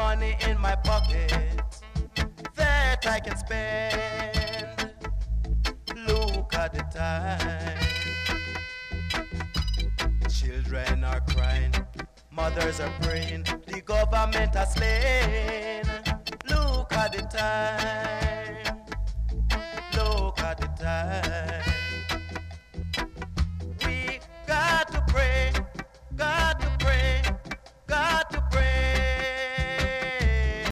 money in my pocket that I can spend. Look at the time. Children are crying, mothers are praying, the government are slain. Look at the time.